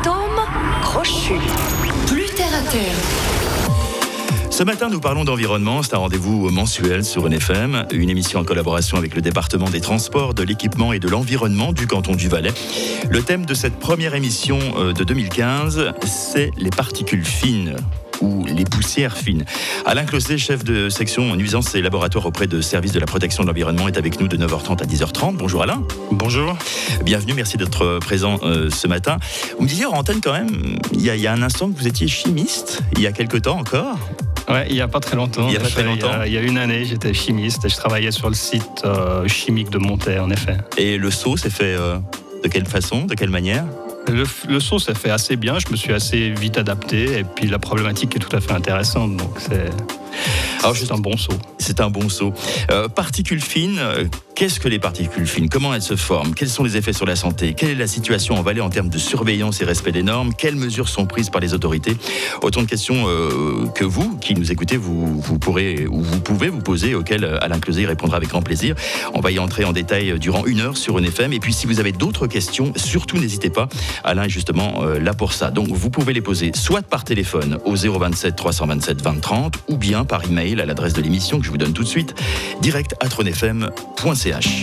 Atome crochu. Plus terre à terre. Ce matin, nous parlons d'environnement. C'est un rendez-vous mensuel sur NFM, une émission en collaboration avec le département des transports, de l'équipement et de l'environnement du canton du Valais. Le thème de cette première émission de 2015, c'est les particules fines ou les poussières fines. Alain Closset, chef de section nuisances et laboratoire auprès de services de la protection de l'environnement, est avec nous de 9h30 à 10h30. Bonjour Alain. Bonjour. Bienvenue, merci d'être présent ce matin. Vous me disiez en antenne quand même, il y a un instant que vous étiez chimiste, il y a quelque temps encore. Ouais, il n'y a pas très longtemps. Il y a une année, j'étais chimiste et je travaillais sur le site chimique de Montet, en effet. Et le saut s'est fait de quelle façon, de quelle manière ? Le saut s'est fait assez bien, je me suis assez vite adapté et puis la problématique est tout à fait intéressante, donc c'est un bon saut. C'est un bon saut. Particules fines, qu'est-ce que les particules fines ? Comment elles se forment ? Quels sont les effets sur la santé ? Quelle est la situation en Valais en termes de surveillance et respect des normes ? Quelles mesures sont prises par les autorités ? Autant de questions que vous, qui nous écoutez, vous pourrez ou vous pouvez vous poser, auxquelles Alain Closset répondra avec grand plaisir. On va y entrer en détail durant 1 heure sur NFM. Et puis si vous avez d'autres questions, surtout n'hésitez pas. Alain est justement là pour ça. Donc vous pouvez les poser soit par téléphone au 027 327 20 30 ou bien par email à l'adresse de l'émission que je vous donne tout de suite, direct@ronfm.ch.